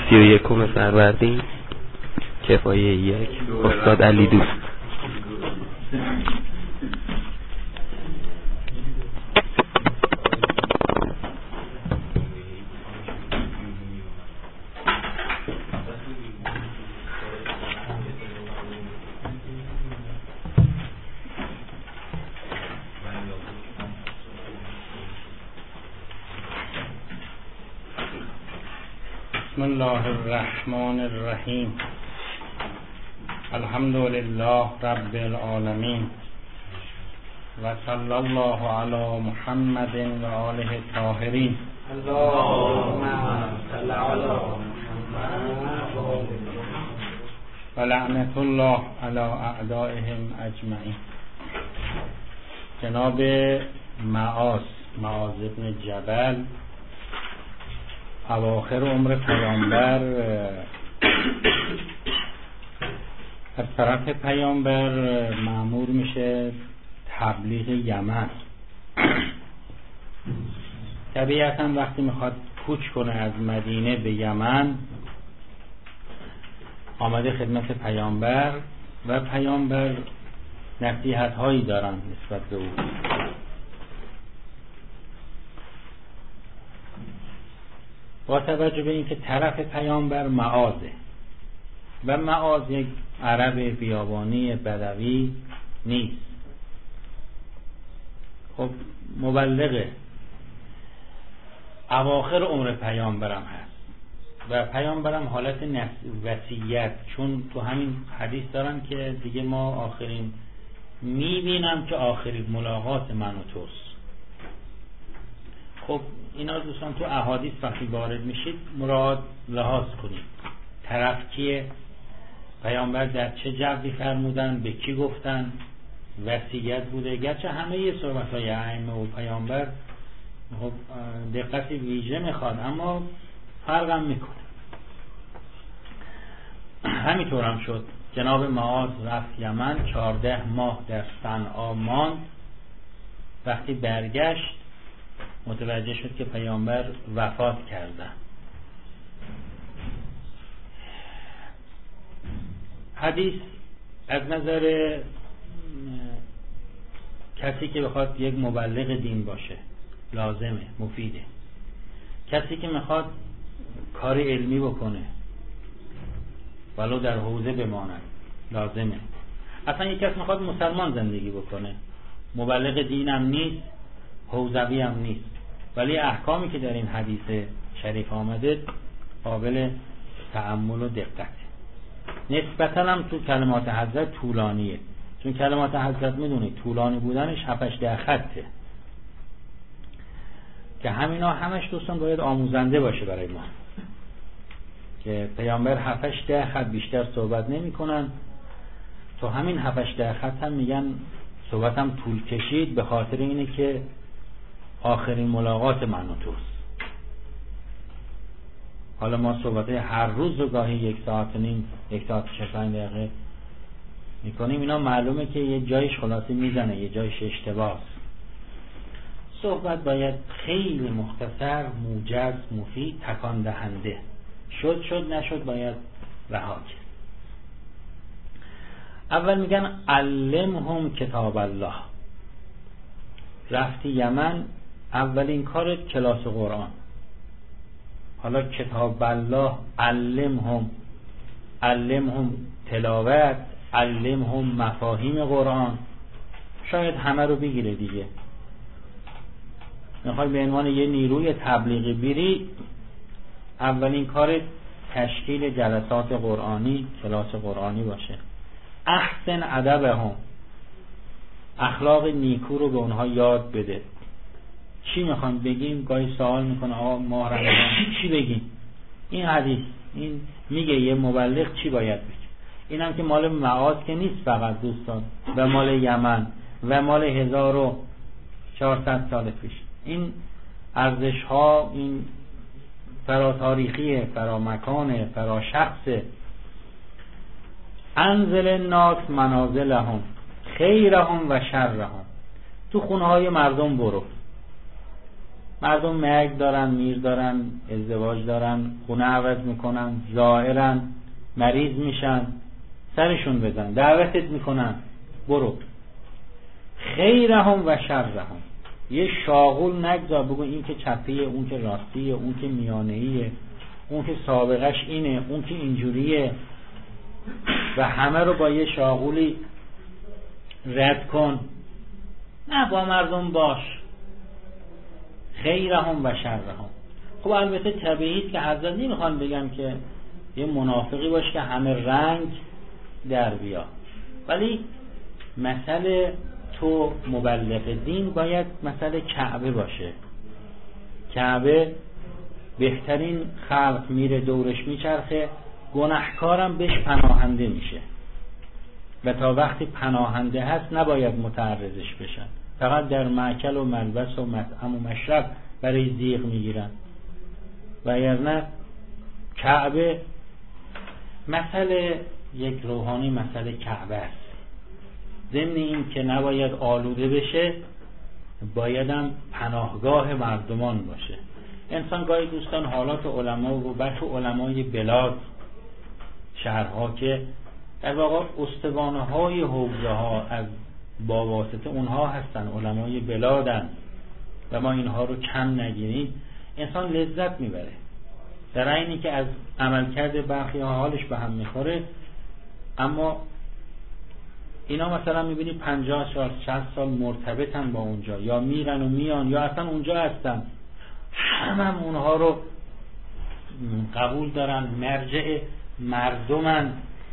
31 فروردین، کفایه 1، استاد علی دوست. بسم الله الرحمن الرحیم. الحمد لله رب العالمین و صلی الله علی محمد و آله الطاهرین. اللهم صل علی محمد و لعنت الله علی اعدائهم اجمعین. جناب معاذ ابن جبل اواخر عمر پیامبر از طرف پیامبر مأمور میشه تبلیغ یمن. طبیعتا وقتی میخواد کوچ کنه از مدینه به یمن آمده خدمت پیامبر و پیامبر نصیحت هایی دارن نسبت به او. با توجه به اینکه طرف پیامبر معاذه و معاذ یک عرب بیابانی بدوی نیست، خب مبلغه، اواخر عمر پیامبرم هست و پیامبرم حالت وصیت، چون تو همین حدیث دارن که دیگه ما آخرین میبینم که آخرین ملاقات من و توست. خب اینا دوستان تو احادیث وقتی وارد میشید مراعات لحاظ کنید. طرف کیه؟ پیامبر در چه جوی فرمودن؟ به کی گفتن؟ وصیت بوده. گرچه همه صحبت‌های ائمه و پیامبر خب دقت ویژه میخواد، اما فرق هم میکنه. همینطور هم شد. جناب معاذ رفت یمن، 14 ماه در صنعا ماند. وقتی برگشت متوجه شد که پیامبر وفات کردن. حدیث از نظر کسی که بخواد یک مبلغ دین باشه لازمه، مفیده. کسی که میخواد کار علمی بکنه ولو در حوزه بماند لازمه. اصلا یک کس میخواد مسلمان زندگی بکنه، مبلغ دینم نیست، حوزوی هم نیست، ولی احکامی که در این حدیث شریف آمده قابل تأمل و دقت. نسبتا هم تو کلمات حضرت طولانیه، چون کلمات حضرت میدونید طولانی بودنش 7-8 خطه که همینا همش دوستان باید آموزنده باشه برای ما، که پیامبر 7-8 خط بیشتر صحبت نمی کنن. تو همین 7-8 خط هم میگن صحبت هم طول کشید به خاطر اینه که آخرین ملاقات من و توست. حالا ما صحبت هر روز رو گاهی 1 ساعت و نیم 1 ساعت و 45 دقیقه میکنیم. اینا معلومه که یه جایش خلاصی میزنه، یه جایش اشتباهه. صحبت باید خیلی مختصر، موجز، مفید، تکان دهنده. شد نشد باید رها کرد. اول میگن علمهم کتاب الله. رفتی یمن، اولین کارت کلاس قرآن. حالا کتاب الله، علمهم تلاوت، علمهم مفاهیم قرآن. شاید همه رو بگیره دیگه. میخوای به عنوان یه نیروی تبلیغی بری، اولین کارت تشکیل جلسات قرآنی، کلاس قرآنی باشه. احسن ادبهم، اخلاق نیکو رو به اونها یاد بده. چی میخوام بگیم؟ گاهی سوال میکنه آقا ماه رمضان چی بگیم؟ این حدیث این میگه یه مبلغ چی باید بگه. اینم که مال معاذ که نیست فقط دوستان، و مال یمن و مال 1400 سال پیش. این ارزش ها این فرا تاریخیه، فرا مکانه، فرا شخصه. انزل الناس منازلهم خیرهم و شرهم. تو خونه های مردم برو، مردم مرگ دارن، میر دارن، ازدواج دارن، خونه عوض میکنن، زائرن، مریض میشن، سرشون بزن، دعوتت میکنن برو. خیرهم و شرهم، یه شاغول نگذار بگو این که چپیه، اون که راستیه، اون که میانهیه، اون که سابقش اینه، اون که اینجوریه و همه رو با یه شاغولی رد کن. نه، با مردم باش. خیرهم و شرهم. خب البته طبیعیه که حضرت نمیخوان بگم که یه منافقی باشه که همه رنگ در بیا، ولی مسئله تو مبلغ دین باید مسئله کعبه باشه. کعبه بهترین خلق میره دورش میچرخه، گناهکارم بهش پناهنده میشه و تا وقتی پناهنده هست نباید متعرضش بشن. فقط در مأکل و ملبس و مطعم و مشرب برای زیغ میگیرن. و اگر نه کعبه، مسئله یک روحانی مسئله کعبه است. ضمن این که نباید آلوده بشه، بایدم پناهگاه مردمان باشه. انسان گاهی دوستان حالات علما و بچه علمای بلاد، شهرها که در واقع استوانه های حوزه ها از با واسطه اونها هستن، علمای بلادن و ما اینها رو کم نگیریم، انسان لذت میبره. در اینی که از عملکرد برخی ها حالش به هم میخوره، اما اینا مثلا میبینی 50 سال 60 سال مرتبطن با اونجا، یا میرن و میان یا اصلا اونجا هستن، همه اونها رو قبول دارن، مرجع مردمن،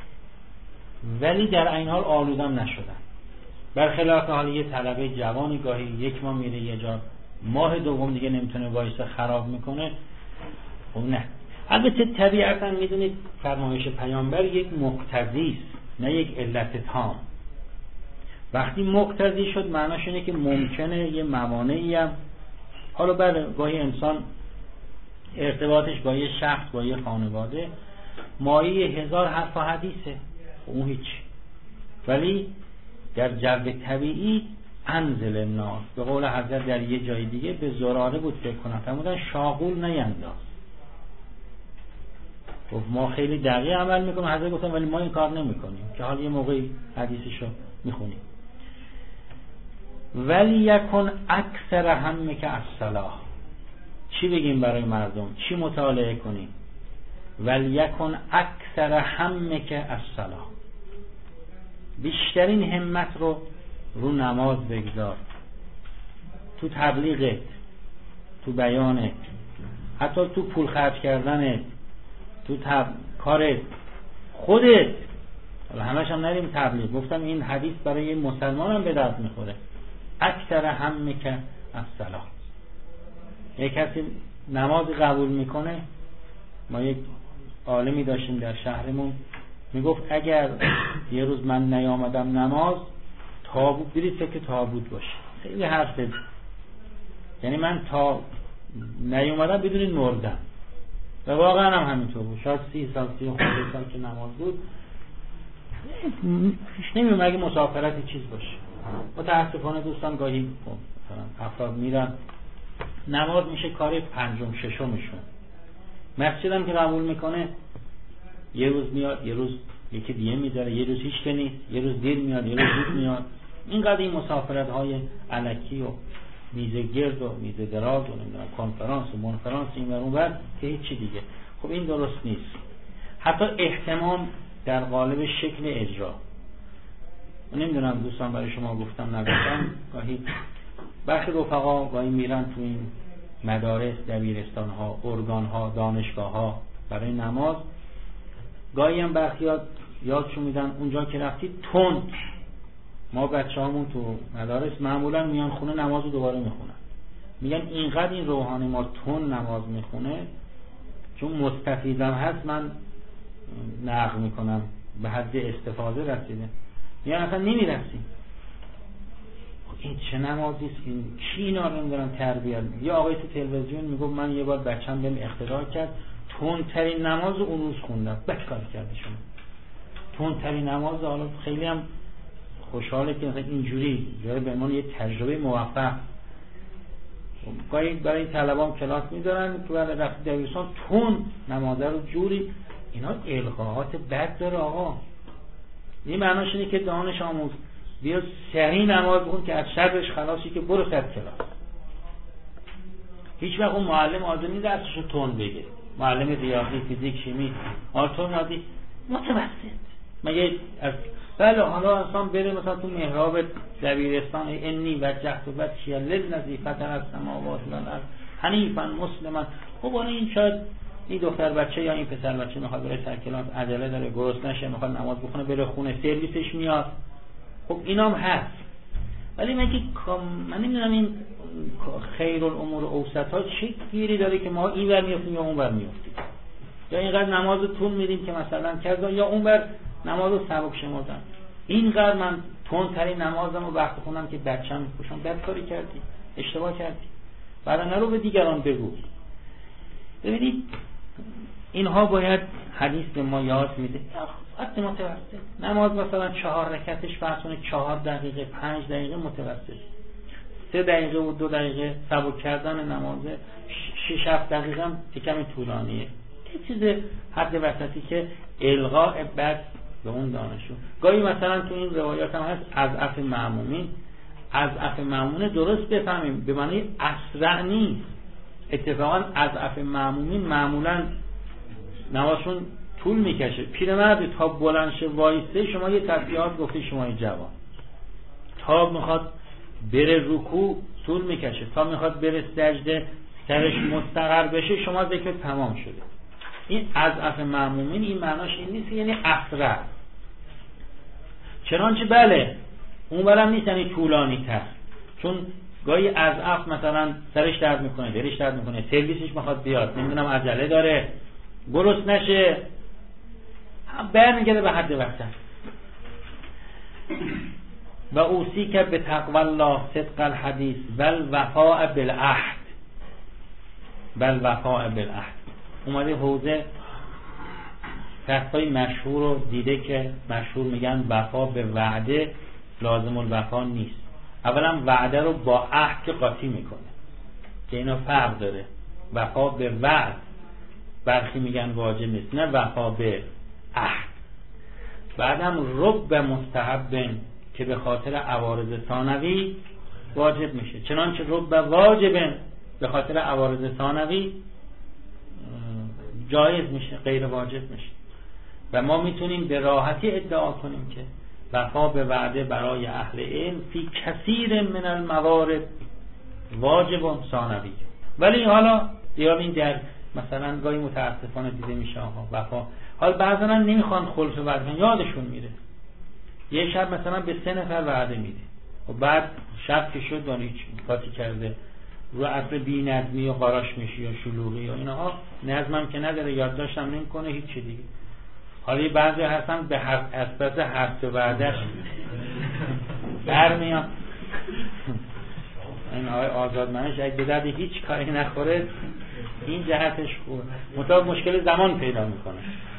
ولی در این حال آلودم نشدن. برخلاف حال یه طلبه جوانی گاهی یک ماه میره یه جا، ماه دوم دیگه نمیتونه وایسه، خراب میکنه. خب نه. البته طبیعتا میدونید فرمایش پیامبر یک مقتضی است، نه یک علت تام. وقتی مقتضی شد معناش اینه که ممکنه یه موانعی هم، حالا بله گاهی انسان ارتباطش با یه شخص، با یه خانواده مایه 1000 حرف و حدیثه، اون هیچ. ولی در جو طبیعی انزل الناس، به قول حضرت در یه جای دیگه به زراره بود فکر کنم فرمودن شاغول نینداز. گفت ما خیلی دقیق عمل میکنیم، حضرت گفتن ولی ما این کار نمیکنیم، که حال یه موقعی حدیثشو میخونیم. ولی یکن اکثر همه که الصلاح، چی بگیم برای مردم، چی مطالعه کنیم؟ ولی یکن اکثر همه که الصلاح، بیشترین همت رو نماز بگذار، تو تبلیغت، تو بیانت، حتی تو پول خرج کردنت، تو کارت، خودت. همش هم نریم تبلیغ، گفتم این حدیث برای مسلمان هم به درد میخوره. اکثر همه که الصلاح، یک کسی نماز قبول میکنه. ما یک عالمی داشتیم در شهرمون میگفت اگر یه روز من نیامدم نماز، تابوت برید فکر تابوت باشه. خیلی حرف زد، یعنی من تا نیومدم بدونید مردم. و واقعا هم همینطور بود. شاید 30 سال 30 سال که نماز بود نمیدونم اگه مسافرت چیز باشه. متاسفانه دوستان گاهی مثلا افراد میرن نماز میشه کار پنجم ششمشون. مسجد هم که قبول میکنه یه روز میاد، یه روز یکی دیگه میذاره، یه روز هیچ که نیست، یه روز دیر میاد، یه روز زود میاد. اینقدر این مسافرت های الکی و میزه گرد و میزه دراز و نمیدونم کنفرانس و منفرانس این ور اون ور که هیچی دیگه. خب این درست نیست. حتی اهتمام در قالب شکل اجرا، نمیدونم دوستان برای شما گفتم نگفتم، گاهی برخی رفقا گاهی میرن تو این مدارس، دبیرستان ها، ارگان ها، دانشگاه ها برای نماز. گاهی هم برخی یادشون میدن اونجا که رفتید تند. ما بچه هامون تو مدارس معمولا میان خونه نماز رو دوباره میخونن. میگن اینقدر این روحانی ما تند نماز میخونه چون مستفیدم هست، من نقل میکنم به حد استفاده رسیده. میگن اصلا نمیرسیم. این چه نمازی است؟ این کی اینا رو نمیدونم تربیت. یه آقای تو تلویزیون میگفت من یه بار بچه‌م بهم اختراع کرد تندترین نماز رو اون روز خوندم. بچه‌کار کرده شما تندترین نماز. حالا خیلی هم خوشحاله که مثلا اینجوری جای به من یه تجربه موفق. گاهی برای این طلبام کلاس میذارن که برای رفت دبیرستان تون نمازه رو جوری، اینا القاءات بد داره آقا. این معناش اینه که دانش آموز بیا سریع نماز بخون که از شرش خلاصی که برو صد کلاس. هیچ وقت اون معلم آدمی درسشو تون بگه، معلم ریاضی، فیزیک، شیمی، آلتون آدی متوسط. مگه از بله حالا اصلا بره مثلا تو محراب دبیرستان انی وجهت وجهی للذی فطر السماوات والارض حنیفا مسلما. خب این شاید این دختر بچه یا این پسر بچه میخواد بره سر کلاس، عجله داره، گرسنه نشه، میخواد نماز بخونه بره خونه، سرویسش میاد. خب اینام هست، ولی من نمیدونم این خیر الامور اوسط ها چه گیری داره که ما این ور میافتیم یا اون ور میافتیم، یا اینقدر نماز تون میریم که مثلا کذا، یا اون ور نماز رو سبک شمردم. اینقدر من تندترین نمازم رو وقت خونم که بچه‌م میپوشم. بد کاری کردی، اشتباه کردی، بعدا نرو به دیگران بگو. ببینید اینها باید حدیث به ما یاد میده. وقت متوسط نماز مثلا 4 رکعتش فرض کنید 4 دقیقه 5 دقیقه متوسط، 3 دقیقه و 2 دقیقه سبک کردن نمازه، 6 7 دقیقه هم کمی طولانیه. یه چیز حد وسطی که الغاء بد به اون دانشو. گاهی مثلا تو این روایات هم هست اضعف معمومین. اضعف معمومین درست بفهمیم به معنی اسرع نیست. اتفاقا اضعف معمومین معمولا نمازشون طول میکشه. پیرمرد تا بلند شه وایسه، شما یه تسبیحات گفتی شما جوان، تا میخواد بره رکوع طول میکشه، تا میخواد بره سجده سرش مستقر بشه شما ذکر تمام شده. این اضعف معمومین این معناش این نیست یعنی اسرع، چنانچه بله اون برم نیست یعنی طولانی تر، چون گاهی اضعف مثلا سرش درد میکنه، دلش درد میکنه، سرویسش میخواد بیاد، نمیدونم عجله داره، گرسنه نشه، برمیگرده به حد وسط. و اوصیک به تقوی الله صدق الحدیث بل وفاء بالعهد. بل وفاء بالعهد اومده حوزه کسای مشهور رو دیده که مشهور میگن وفا به وعده لازم الوفا نیست. اولا وعده رو با عهد که قاطی میکنه که اینا فرق داره. وفا به وعد برخی میگن واجب نیست، نه وفا به عهد. بعدم رب مستحب که به خاطر عوارض ثانوی واجب میشه، چنانچه رب واجب به خاطر عوارض ثانوی جایز میشه، غیر واجب میشه. و ما میتونیم به راحتی ادعا کنیم که وفا به وعده برای اهل علم فی کثیر من الموارد واجب ثانوی. ولی حالا دیابین در مثلا گاهی متاسفانه دیده میشه آقا وفا، حالا بعضا نمیخوان خلف وعده، یادشون میره، یه شب مثلا به 3 نفر وعده میده و بعد شب که شد دانیچ قاطی کرده، رو اصل بی نظمی و قاراش میشه یا شلوغی و اینها، نظمم که نداره، یادداشتم نمیکنه، هیچ چی دیگه. حالا بعضی هستن به اساس هفت وعدهش برمیان. این آقای آزادمنش اگه به درد هیچ کاری نخوره این جهتش خوبه، مطابق مشکل زمان پیدا میکنه.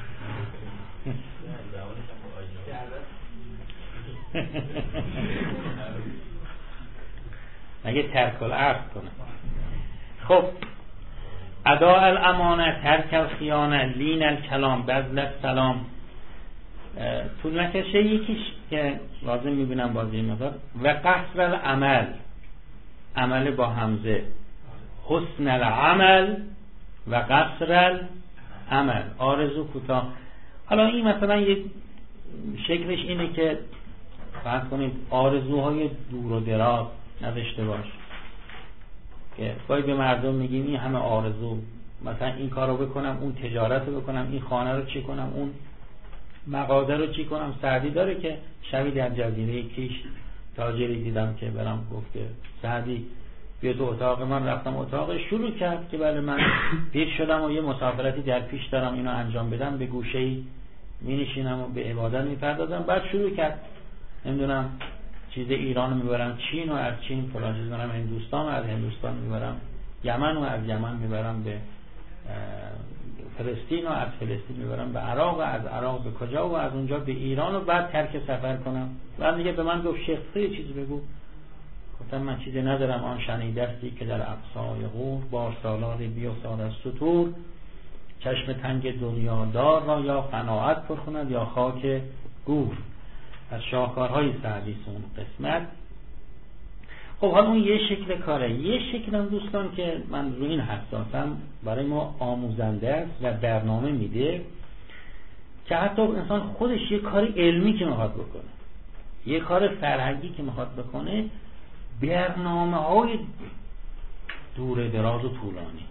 مگه ترک العرض کنه. خب اداء الامانه، ترک الخیانه، لین الکلام، بذل السلام. طول نکشه یکیش که لازم میبینم بازی مقدار و قصر العمل، عمل با همزه، حسن العمل و قصر العمل، آرزو کوتاه. حالا این مثلا یک شکلش اینه که فرض کنید آرزوهای دور و دراز نداشته باش، که گاهی به مردم میگیم این همه آرزو، مثلا این کارو بکنم، اون تجارت رو بکنم، این خانه رو چی کنم، اون مغازه رو چی کنم. سعدی داره که شبی در جزیره کیش تاجری دیدم که برام گفت که سعدی بیا تو اتاق من. رفتم اتاق، شروع کرد که بله من پیر شدم و یه مسافرتی در پیش دارم اینو انجام بدم، به گوشه‌ای می نشینم و به عبادت می پردازم. بعد شروع کرد نمیدونم چیز ایران رو میبرم چین و از چین فلان چیز میبرم هندوستان و از هندوستان میبرم یمن و از یمن میبرم به فلسطین و از فلسطین میبرم به عراق و از عراق به کجا و از اونجا به ایران و بعد ترک سفر کنم. بعد دیگه به من گفت شیخ یه چیزی بگو. گفتم مثلا من چیزی ندارم آن شنیدستی که در اقصای غور با سالاری بیفتاد از سطور، چشم تنگ دنیا دار را یا قناعت پر کند یا خاک گور. از شاهکارهای سعدی اون قسمت. خب حالا اون یه شکل کاره. یه شکل هم دوستان که من روی این حساسم، برای ما آموزنده است و برنامه میده که حتی انسان خودش یه کاری علمی که میخواد بکنه، یه کار فرهنگی که میخواد بکنه، برنامه های دور دراز و طولانی،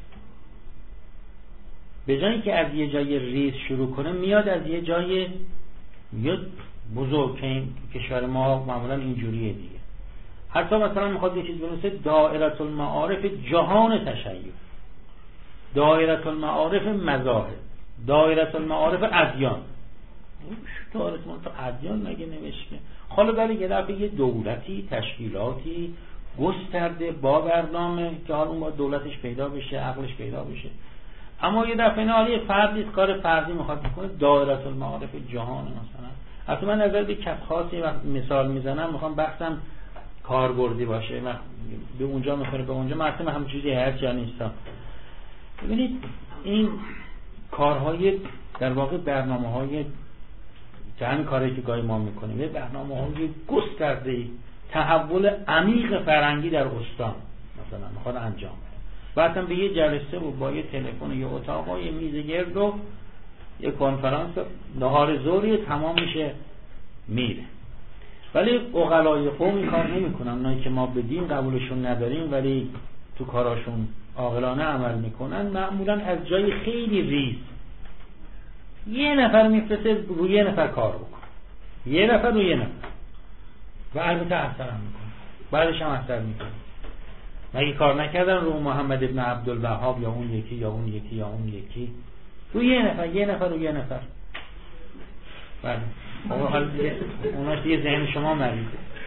به جایی که از یه جای ریز شروع کنه میاد از یه جای بزرگ که این کشور ما معمولا اینجوریه دیگه. حتی مثلا میخواد یه چیز بنویسه دائره المعارف جهان تشیع، دائره المعارف مذاهب، دائره المعارف ادیان. دائره المعارف ادیان مگه نوشته؟ حالا برای یه دفعه یه دولتی، تشکیلاتی گسترده با برنامه که حالا اون با دولتش پیدا بشه، عقلش پیدا بشه. اما یه دفعه نه، حالا یه فردی کار فردی میخواد بکنه، دائره المعارف جهان مثلا. حتی من نظر به کف خاصی وقت مثال میزنم، میخوام بحثم کاربردی باشه و به اونجا میخوره به اونجا، مثلا هم چیزی هست یا نیست. ببینید این کارهای در واقع برنامه‌های که همین کاری که گاهی ما میکنیم، یه برنامه‌های گسترده تحول عمیق فرهنگی در استان مثلا میخواد انجام بده. بعدم به یه جلسه و با یه تلفن و یه اتاق و یه میز گرد و یه کنفرانس نهار ظهری تمام میشه میره. ولی عقلای قوم این کار نمیکنن. اونایی که ما به دین قبولشون نداریم ولی تو کاراشون عاقلانه عمل میکنن، معمولا از جای خیلی ریز یه نفر میفرسته روی یه نفر کار بکن، یه نفر روی یه نفر، و البته اثر هم میکنه، بعدش هم اثر میکنه. مگه کار نکردن رو محمد ابن عبدالوهاب یا اون یکی یا اون یکی یا اون یکی؟ روی یه نفر، یه نفر روی یه نفر. بله حالا دیگه اوناش دیگه ذهن شما مریضه.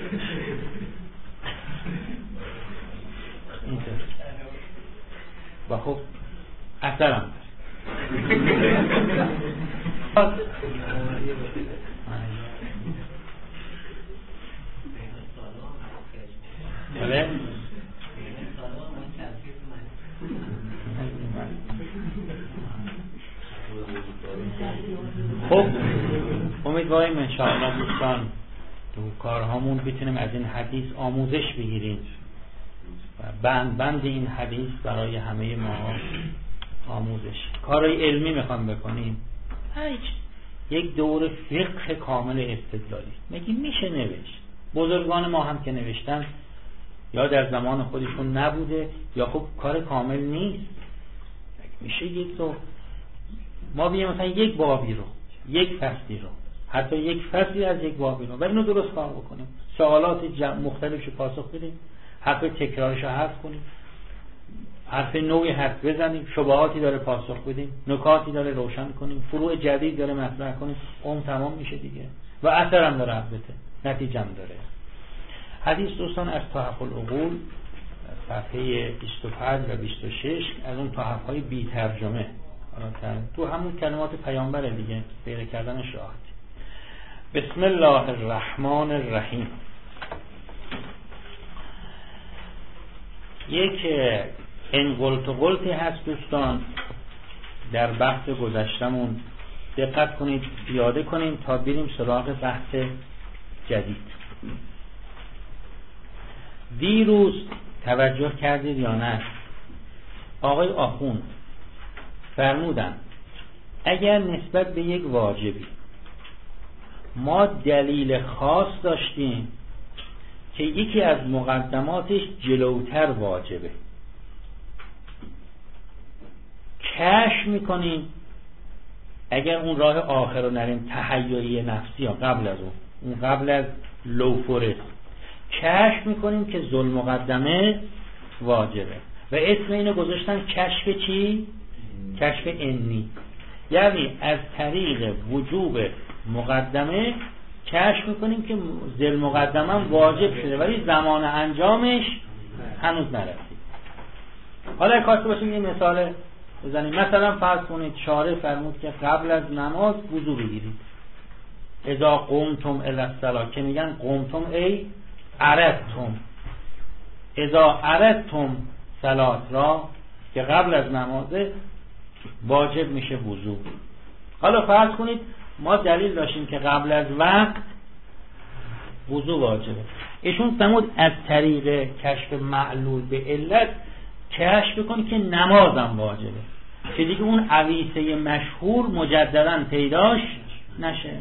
اینطور و خب اثرم بله. خب امیدواریم انشاءالله دوستان تو کارهامون بتونیم از این حدیث آموزش بگیریم و بند این حدیث برای همه ما آموزش. کارهای علمی میخوام بکنیم، هیچ یک دور فقه کامل استدلالی مگه میشه نوشت؟ بزرگان ما هم که نوشتن یا در زمان خودشون نبوده یا خب کار کامل نیست. میشه یک تو ما بیایم مثلا یک بابی رو، یک فصلی رو، حتی یک فصلی از یک بابی رو و اینو درست کار بکنیم، سوالات مختلفش پاسخ بدیم، حرف تکرارش رو حذف کنیم، حرف نوعی حرف بزنیم، شبهاتی داره پاسخ بدیم، نکاتی داره روشن کنیم، فروع جدید داره مطرح کنیم، اون تمام میشه دیگه و اثر هم داره، البته نتیجه هم داره. حدیث دوستان از تحف العقول صفحه 25 و 26 از اون تحف‌های بی ترجمه، تو همون کلمات پیامبر دیگه، پیدا کردنش راحت. بسم الله الرحمن الرحیم. یک قلتی هست دوستان در بحث گذشتمون، دقت کنید پیاده کنیم تا بریم سراغ بحث جدید. دیروز توجه کردید یا نه آقای آخوند فرمودن اگر نسبت به یک واجبی ما دلیل خاص داشتیم که یکی از مقدماتش جلوتر واجبه، کشف میکنیم اگر اون راه آخر رو نریم، تحیری نفسی ها قبل از اون قبل از لوفورس، کشف میکنیم که ذل مقدمه واجبه و اسم اینو گذاشتن کشف چی؟ کشف انی. یعنی از طریق وجوب مقدمه کشف میکنیم که ذل مقدمه واجب شده ولی زمان انجامش هنوز نرسید. حالا کاسته باشیم این مثال بزنیم. مثلا فرض کنید شارع فرمود که قبل از نماز وضو بگیرید، اذا قمتم الی الصلاة، که میگن قمتم ای عرفتم، اذا اردتم صلات را که قبل از نمازه واجب میشه وضو. حالا فرض کنید ما دلیل داشتیم که قبل از وقت وضو واجبه. ایشون فرمود از طریق کشف معلول به علت کشف بکنید که نمازم واجبه، که دیگه اون عویسه مشهور مجددا پیداش نشه.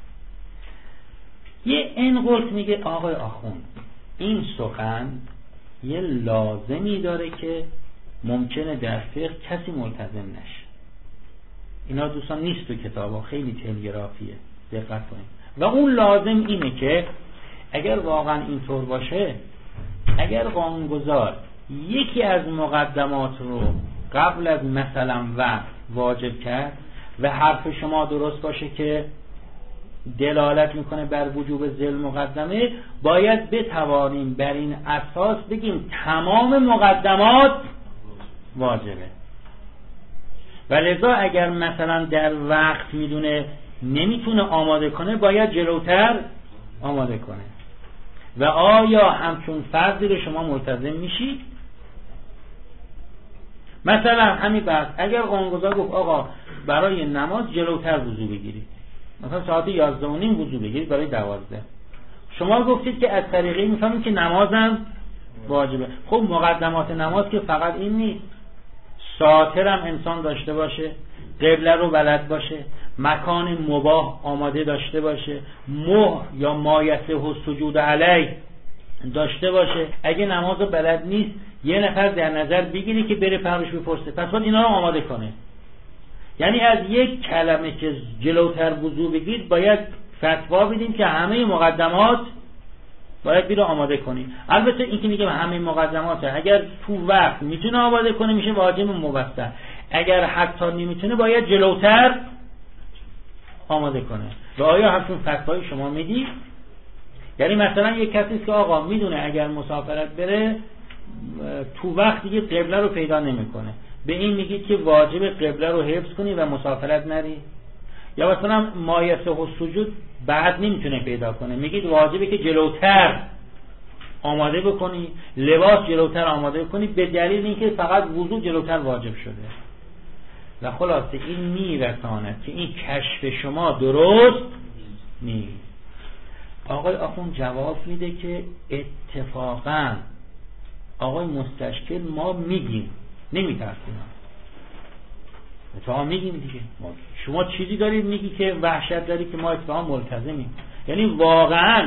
یه انقلت میگه آقای آخوند این سخن یه لازمی داره که ممکنه در فقه کسی ملتزم نشه. اینا دوستان نیست تو کتابا، خیلی تلگرافیه، دقت کنید. و اون لازم اینه که اگر واقعا اینطور باشه، اگر قانونگذار یکی از مقدمات رو قبل از مثلا وقت واجب کرد و حرف شما درست باشه که دلالت میکنه بر وجوب ذل مقدمه، باید بتوانیم بر این اساس بگیم تمام مقدمات واجبه. ولذا اگر مثلا در وقت میدونه نمیتونه آماده کنه، باید جلوتر آماده کنه. و آیا همچون فرضی رو شما ملتزم میشید؟ مثلا همین بحث اگر قانونگذار گفت آقا برای نماز جلوتر وضو بگیرید، مثلا ساعت 11:30 وضو بگیرید برای 12، شما گفتید که از طریقی میفهمید که نمازم واجبه. خب مقدمات نماز که فقط این نیست، ساتر هم انسان داشته باشه، قبله رو بلد باشه، مکان مباح آماده داشته باشه، مهر یا مایسه و سجود علی داشته باشه. اگه نماز بلد نیست یه نفر در نظر بگیری که بره پرش بپرسه، پس باید اینا رو آماده کنه. یعنی از یک کلمه که جلوتر وضو بگید باید فتوا بدیم که همه مقدمات باید بیره آماده کنیم. البته این که میگم همه مقدمات اگر تو وقت میتونه آماده کنه میشه واجب موسع، اگر حتی نمیتونه باید جلوتر آماده کنه. و آیا همچون فتوای شما میدید؟ یعنی مثلا یک کسی است که آقا میدونه اگر مسافرت بره تو وقت دیگه قبله رو پیدا نمیکنه، به این میگید که واجب قبله رو حفظ کنی و مسافرت نری؟ یا مثلا مایسه و سجود بعد نمیتونه پیدا کنه، میگید واجبه که جلوتر آماده بکنی، لباس جلوتر آماده بکنی، به دلیل اینکه فقط وضو جلوتر واجب شده. و خلاصه این میرساند که این کشف شما درست نیست. آقای آخوند جواب میده که اتفاقا آقای مستشکل ما میگیم، نمیترسیم، اتفاقا میگیم دیگه. شما چیزی دارید میگی که وحشت داری که ما اتفاقا ملتزمیم. یعنی واقعا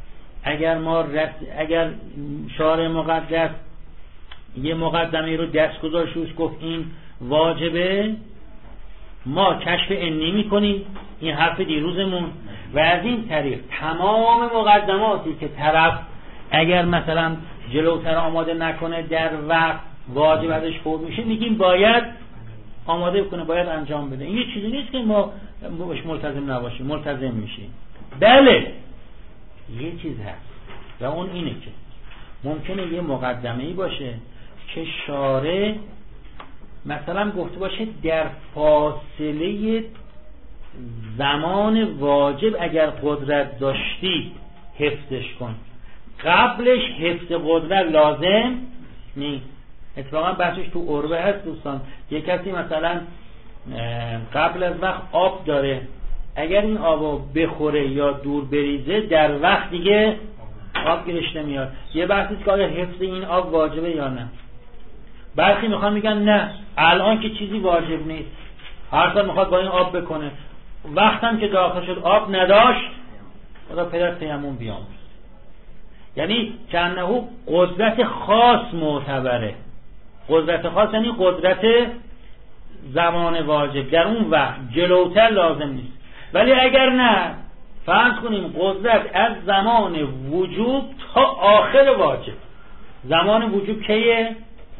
اگر شارع مقدس یه مقدمه رو دست گذاشت روش گفت این واجبه، ما کشف عنی میکنیم، این حرف دیروزمون، و از این طریق تمام مقدماتی که طرف اگر مثلا جلوتر آماده نکنه در وقت واجب ازش فوت میشه، میگیم باید آماده بکنه، باید انجام بده. این یه چیزی نیست که ما ملتزم نباشیم، ملتزم میشیم. بله یه چیز هست و اون اینه که ممکنه یه مقدمه‌ای باشه که شارع مثلا گفته باشه در فاصله زمان واجب اگر قدرت داشتی حفظش کن، قبلش حفظ قدرت لازم نیست. اتفاقا بحثش تو عربه هست دوستان. یک کسی مثلا قبل از وقت آب داره، اگر این آبو بخوره یا دور بریزه در وقت دیگه آب گیرش نمیاد. یه بحثی که آیا حفظ این آب واجبه یا نه. برخی میخوان میگن نه الان که چیزی واجب نیست، هر سال میخواد با این آب بکنه، وقتم که داخل شد آب نداشت خدا پدر تیمم بیاموز. یعنی کنهو قدرت خاص معتبره. قدرت خاص یعنی قدرت زمان واجب، در اون وقت جلوتر لازم نیست. ولی اگر نه فرض کنیم قدرت از زمان وجوب تا آخر واجب، زمان وجوب کیه؟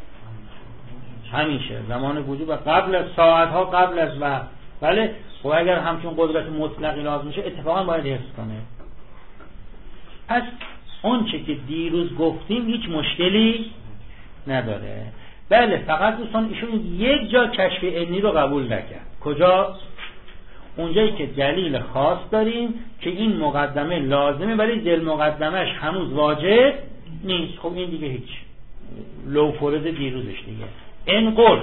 همیشه زمان وجوب قبل از ساعتها قبل از وقت. بله خب اگر همچون قدرت مطلقی لازم میشه اتفاقا باید حفظ کنه. پس اون چه که دیروز گفتیم هیچ مشکلی نداره. بله فقط دوستان ایشون یک جا کشف علمی رو قبول نکرد. کجا؟ اونجایی که دلیل خاص داریم که این مقدمه لازمه ولی ذل مقدمش هنوز واجب نیست. خب این دیگه هیچ لوفورد دیروزش دیگه. انقلت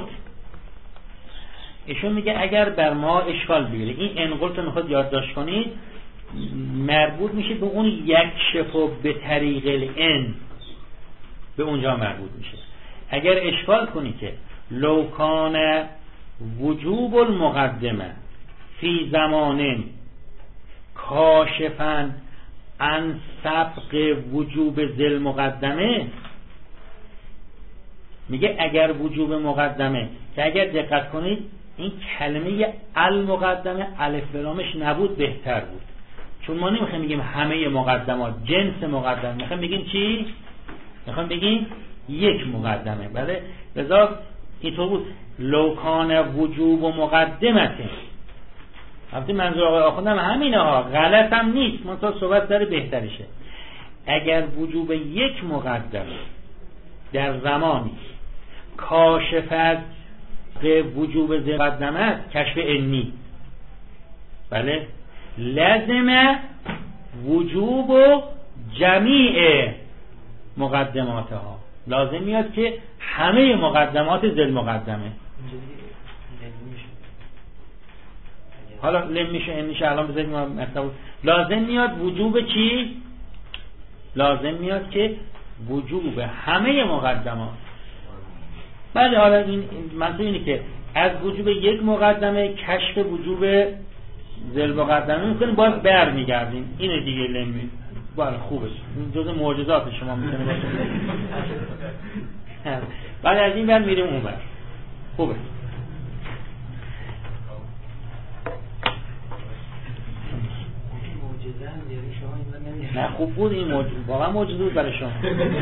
ایشون میگه اگر بر ما اشکال بیاره، این انقلت رو میخواد یادداشت کنید، مربوط میشه به اون یک شفو به طریق الان، به اونجا مربوط میشه. اگر اشکال کنی که لو کان وجوب المقدمه فی زمان کاشفاً عن سبق وجوب ذل مقدمه، میگه اگر وجوب مقدمه، که اگر دقت کنید این کلمه المقدمه الف لامش نبود بهتر بود، چون ما نمیخوایم بگیم همه مقدمات جنس مقدمه، میخوایم بگیم چی؟ میخوایم بگیم یک مقدمه. بله، لذا اینطور بود لو کان وجوب و مقدمته. البته منظور آقای آخوندم همینه ها، غلط هم نیست، منتها صحبت داره بهترشه. اگر وجوب یک مقدمه در زمانی کاشف از وجوب مقدمه است، کشف علمی، بله، لازم وجوب و جمیع مقدماتها، لازم میاد که همه مقدمات ذل مقدمه. حالا لم میشه این میشه، الان بذارید ما مثلا لازم میاد وجوب چی؟ لازم میاد که وجوب همه مقدمات. بله، حالا این منظور اینه که از وجوب یک مقدمه کشف وجوب ذل مقدمه میکنیم، باز برمیگردیم. اینه دیگه لم. بله خوبه، جز معجزات شما میتونه باشه. بعد از این بر میریم اون بر. خوبه. نه خوب بود این موجود، واقعا موجود بود برای شما.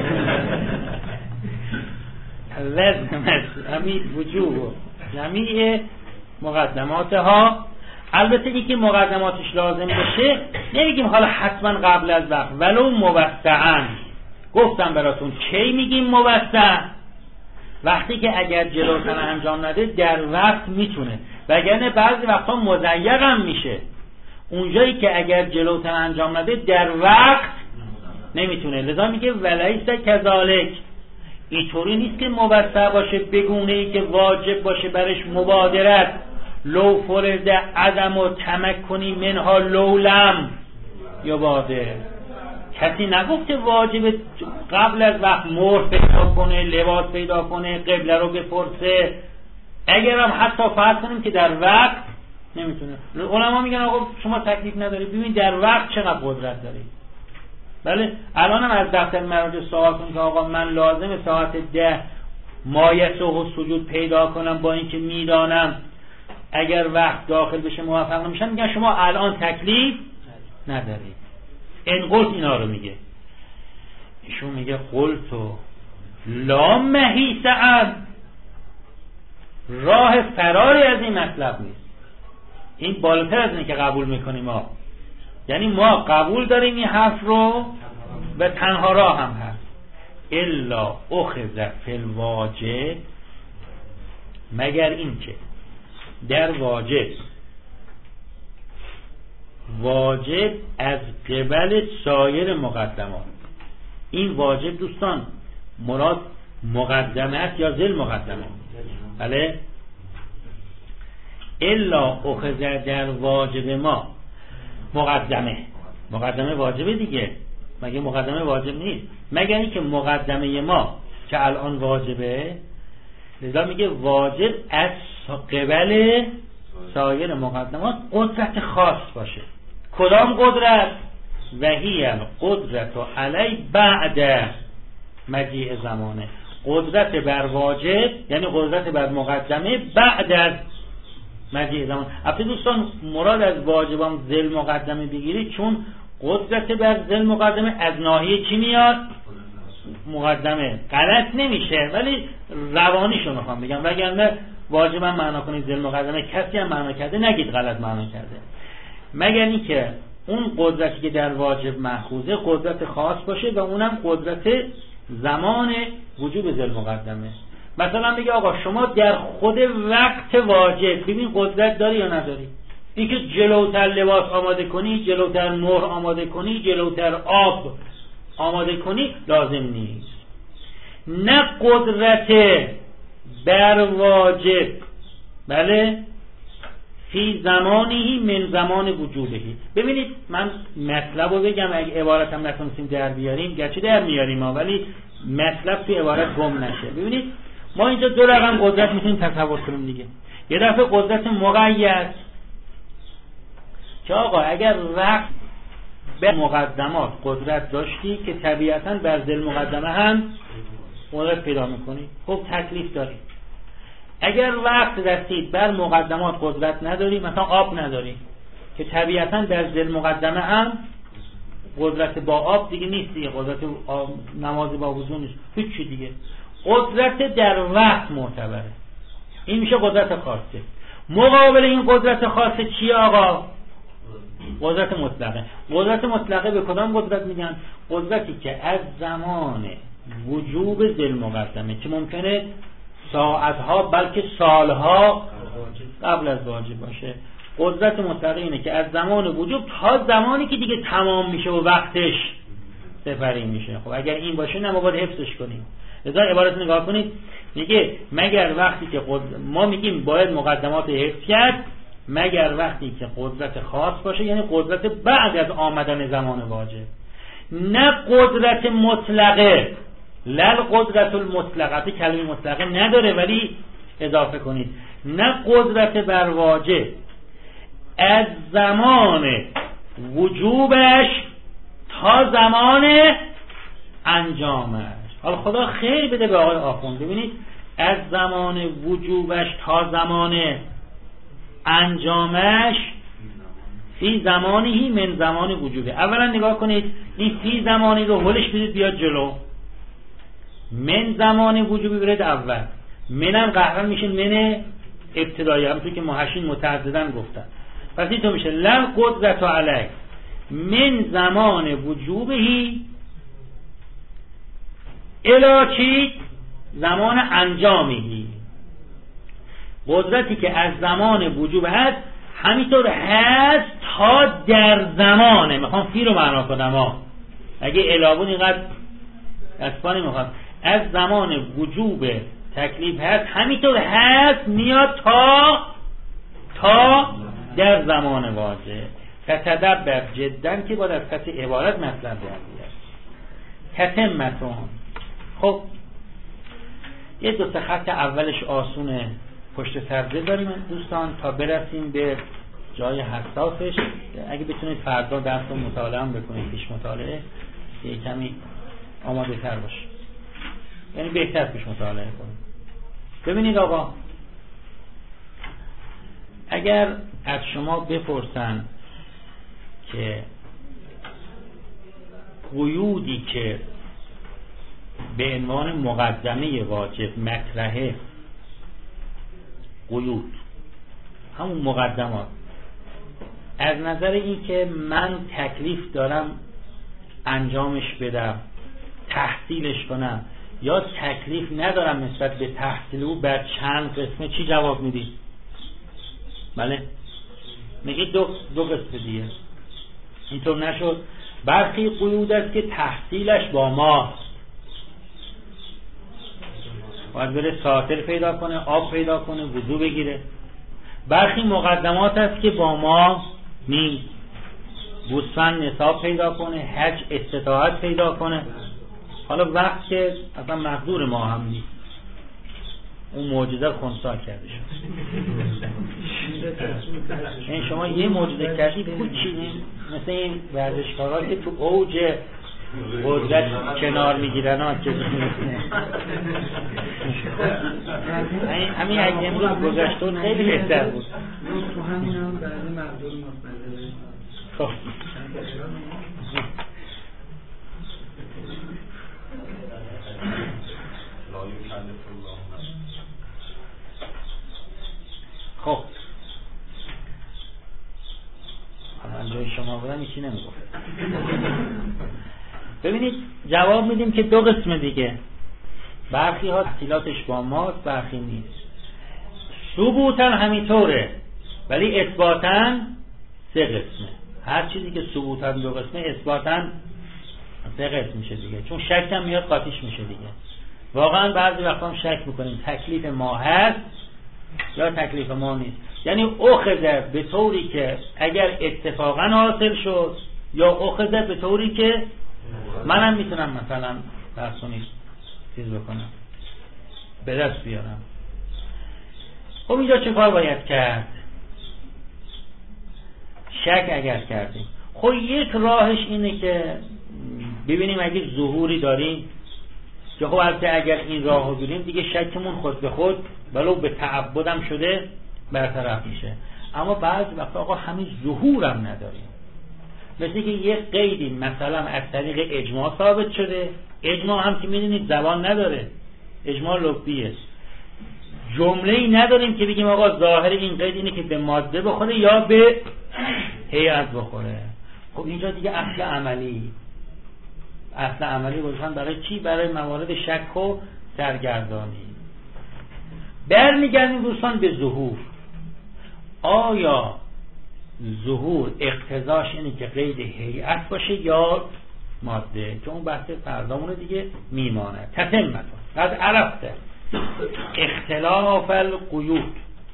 لازم است همین وجوب جمیع مقدماتها. البته اینکه مقدماتش لازم بشه نمیگیم حالا حتما قبل از وقت، ولو موسعاً. گفتم براتون کی میگیم موسع؟ وقتی که اگر جلوتر انجام نده در وقت میتونه، وگرنه بعضی وقتا مضیق هم میشه. اونجایی که اگر جلوتر انجام نده در وقت نمیتونه. لذا میگه ولیس کذالک، اینطوری نیست که موسع باشه بگونه ای که واجب باشه برش مبادرت، لو فرض عدم و تمکنی منها لولم یا بادر. کسی نگفت که واجب قبل از وقت مهر پیدا کنه، لباس پیدا کنه، قبله رو بپرسه. اگر هم حتی فرض کنیم که در وقت نمیتونه، علما میگن آقا شما تکلیف نداری، ببین در وقت چقدر قدرت داری. بله، الان هم از دفتر مراجع سوال کنیم که آقا من لازم ساعت 10 مایسه و سجود پیدا کنم، با اینکه میدانم اگر وقت داخل بشه موفق نمیشم، میگن شما الان تکلیف نداری. انقلت اینا رو میگه. ایشون میگه قلتو لا محیص عنه، راه فراری از این مطلب نیست. این بالاتر از اینه که قبول میکنیم ما، یعنی ما قبول داریم این حرف رو و تنها راه هم هست. الا اخذ فی الواجب، مگر این که در واجب از قبل سایر مقدمات. این واجب دوستان مراد مقدمه است یا ذل مقدمه؟ بله. الا اخذ در واجب ما مقدمه واجبه دیگه، مگه مقدمه واجب نیست؟ مگر اینکه مقدمه ما که الان واجبه، لذا میگه واجب از قبل سایر مقدمات قدرت خاص باشه. کدام قدرت؟ وهی قدرت علی بعد مجیء زمانه، قدرت بر واجب یعنی قدرت بر مقدمه بعد از مجیء زمان. البته دوستان مراد از واجبان ذل مقدمه بگیرید، چون قدرت بر ذل مقدمه از ناحیه چی میاد؟ مقدمه. غلط نمیشه ولی روانیشو میخوام بگم، وگرنه واجبا معنا کنید ذل مقدمه، کسی هم معنا کرده نگید غلط معنا کرده. مگر اینکه اون قدرتی که در واجب مأخوذه قدرت خاص باشه و اونم قدرت زمان وجوب ذل مقدمه. مثلا بگه آقا شما در خود وقت واجب ببین قدرت داری یا نداری. اینکه جلوتر لباس آماده کنی، جلوتر مهر آماده کنی، جلوتر آب آماده کنی لازم نیست. نه قدرت بر واجب، بله، فی زمانی من زمان وجوبهی. ببینید من مطلب رو بگم، اگه عبارت هم نتونستیم در بیاریم، گرچه در میاریم ولی مطلب توی عبارت گم نشه. ببینید ما اینجا دو رقم قدرت میتونیم تصور کنیم دیگه. یه دفعه قدرت مقید که آقا اگر وقت به مقدمات قدرت داشتی که طبیعتاً بر ذل مقدمه هم قدرت پیدا میکنی، خب تکلیف داری. اگر وقت رسید بر مقدمات قدرت نداری، مثلا آب نداری که طبیعتاً در ذل مقدمه هم قدرت با آب دیگه نیست دیگه، قدرت نماز با وضو نیست، هیچ دیگه. قدرت در وقت معتبره، این میشه قدرت خاصه. مقابل این قدرت خاصه چیه آقا؟ قدرت مطلقه. قدرت مطلقه به کدام قدرت میگن؟ قدرتی که از زمان وجوب ذل مقدمه که ممکنه ساعتها بلکه سالها قبل از واجب باشه. قدرت مطلقه اینه که از زمان وجوب تا زمانی که دیگه تمام میشه و وقتش سپری میشه. خب اگر این باشه نه ما باید حفظش کنیم. لذا عبارت نگاه کنید، میگه مگر وقتی که ما میگیم باید مقدمات حفظ کرد مگر وقتی که قدرت خاص باشه، یعنی قدرت بعد از آمدن زمان واجب. نه قدرت مطلقه، لل قدرت المطلقه، کلمه مطلقه نداره ولی اضافه کنید، نه قدرت بر واجب از زمان وجوبش تا زمان انجامش. حالا خدا خیر بده به آقای آخوند، ببینید از زمان وجوبش تا زمان انجامش فی زمانی من زمان وجوبه. اولا نگاه کنید این فی زمانی رو هلش بدید بیاد جلو، من زمان وجوبی برید اول، منم قهرن میشه من ابتدایی، همونطور که محشین متعددن گفتن. پس این تو میشه لن قدرت علیه من زمان وجوبهی الی چی؟ زمان انجامهی. قدرتی که از زمان وجوب هست همینطور هست تا در زمانه. میخوام فی رو معنا کنم اگه الابون اینقدر اسبانی میخوام، از زمان وجوب تکلیف هست همینطور هست میاد تا در زمان واجب. تتدبر جدا که باید از پس عبارت مطلب در بیاد. تتمتون. خب یه دو سه خط اولش آسونه پشت سر بذاریم دوستان تا برسیم به جای حساسش. اگه بتونید فردا درس رو مطالعه هم بکنید، پیش مطالعه یه کمی آماده تر باشه، یعنی بهتر پیش مطالعه کنید. ببینید آقا اگر از شما بپرسن که قیودی که به عنوان مقدمه واجب مطرحه، قیود همون مقدمات، از نظر این که من تکلیف دارم انجامش بدم، تحصیلش کنم، یا تکلیف ندارم نسبت به تحصیل او بر چند قسمه، چی جواب میدید؟ بله میگید دو قسمه دیگه. اینطور نشد. برخی قیود است که تحصیلش با ماست، باید بره ساطر پیدا کنه، آب پیدا کنه، وضو بگیره. برخی مقدمات است که با ما نیست، گوسفند نصاب پیدا کنه، حج استطاعت پیدا کنه. حالا وقت که اصلا مقدور ما هم نیست، اون معجزه خنثی کرده شد. این شما یه معجزه کردید کوچیدید، مثل این ورزشکارا که تو اوج قدرت کنار میگیرن ها، که همین اگه امروز گذشتون خیلی بهتر بود. تو همین هم بعد مقدور مصنده. خب خب من جای شما بودم ایشی نمیگفت. ببینید جواب میدیم که دو قسم دیگه، برخی ها تحصیلاتش با ماست، برخی نیست. ثبوتاً همینطوره ولی اثباتاً سه قسمه. هر چیزی که ثبوتاً دو قسمه، اثباتاً سه قسم میشه دیگه، چون شک هم میاد قاطیش میشه دیگه. واقعا بعضی وقتا هم شک میکنیم تکلیف ما هست یا تکلیف ما نیست. یعنی اخذ به طوری که اگر اتفاقا حاصل شد، یا اخذ به طوری که منم میتونم مثلا درسونی چیز بکنم، به دست بیارم. خب اینجا چه کار باید کرد؟ شک اگر کردیم، خب یک راهش اینه که ببینیم اگه ظهوری داریم، که خب البته اگر این راهو بریم دیگه شکمون خود به خود ولو به تعبدم شده برطرف میشه. اما بعض وقتا آقا همین ظهورم نداریم، مثل که یک قیدی مثلا از طریق اجماع ثابت شده. اجماع هم که میدونید زبان نداره، اجماع لفظیه، جمله‌ای نداریم که بگیم آقا ظاهر این قید اینه که به ماده بخوره یا به هیئت بخوره. خب اینجا دیگه اصل عملی باشن برای چی؟ برای موارد شک و سرگردانی. برمیگردیم دوستان به ظهور. آیا ظهور اقتضاش اینه که قید هیئت باشه یا ماده؟ که اون بحث فردامونه دیگه میمانه. تتمه قد عرفته اختلاف القیود.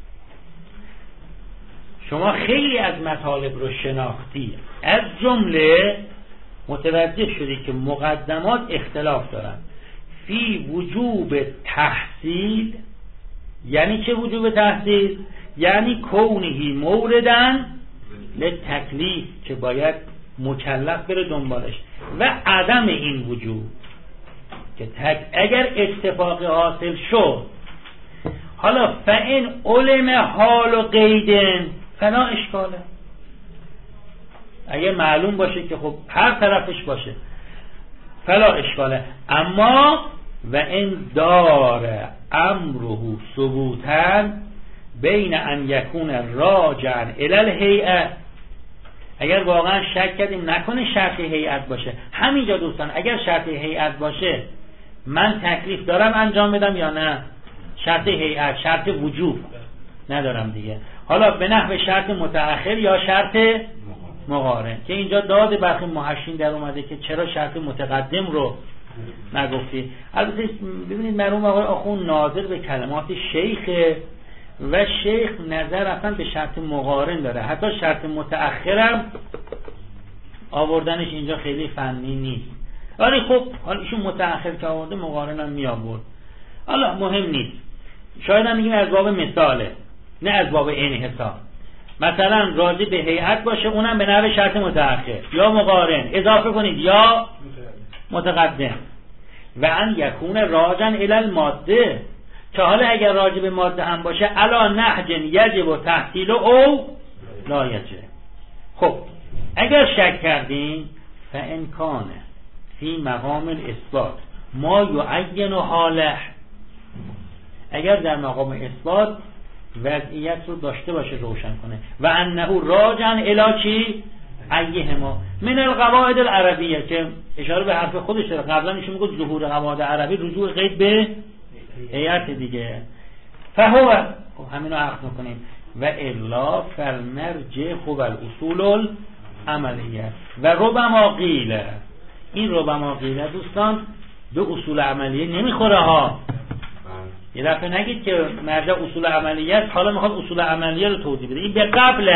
شما خیلی از مطالب رو شناختی، از جمله متوجه شدی که مقدمات اختلاف دارن. فی وجوب تحصیل، یعنی چه وجوب تحصیل؟ یعنی کونهی موردن لتکلیف، که باید مکلف بره دنبالش، و عدم این وجوب که اگر اتفاق حاصل شد، حالا فإن علم حال و قیدن فلا اشکاله، اگر معلوم باشه که خب هر طرفش باشه فلا اشکاله. اما و این دار امره ثبوتا بین ان یکون راجعا الی الهیئه، اگر واقعا شک کردیم نکنه شرط هیئت باشه. همینجا دوستان اگر شرط هیئت باشه من تکلیف دارم انجام بدم یا نه؟ شرط هیئت، شرط وجوب ندارم دیگه. حالا به نحو شرط متأخر یا شرط مقارن، که اینجا داد برخی محشین در اومده که چرا شرط متقدم رو نگفتی. البته ببینید مرحوم آقای آخوند ناظر به کلمات شیخه و شیخ نظر اصلا به شرط مقارن داره، حتی شرط متأخرم آوردنش اینجا خیلی فنی نیست. ولی خب حالا ایشون متأخر که آورده مقارن هم می آورد، حالا مهم نیست. شاید هم میگیم از باب مثاله نه از باب انحصار. مثلا راجع به هیئت باشه اونم به نحو شرط متأخر یا مقارن اضافه کنید یا متقدم. و ان یکون راجعا الی الماده، که حالا اگر راجع به ماده هم باشه علا نهج یجب تحصیل او لا یجب. خب اگر شک کردیم فان کان فی مقام الاثبات ما یعین حاله، اگر در مقام اثبات وضعیت رو داشته باشه روشن کنه، و انه راجعا الی چی؟ ایهما من القواعد العربیه، که اشاره به حرف خودش داره. قبلا ایشون میگه ظهور قواعد عربی رجوع قید به هیئت دیگه. فهو همینو عقد میکنیم. و الا فالمرجع خوب الاصول العملیه. و ربما قیل، این ربما قیل دوستان به اصول عملیه نمیخوره ها. یه دفعه نگید که مرجع اصول عملیه حالا میخواد اصول عملیه رو توضیح بده. این به قبل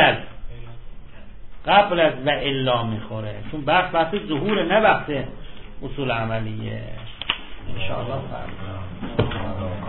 از و الا میخوره، چون بحث ظهور نه بحث اصول عملیه. انشاءالله فردا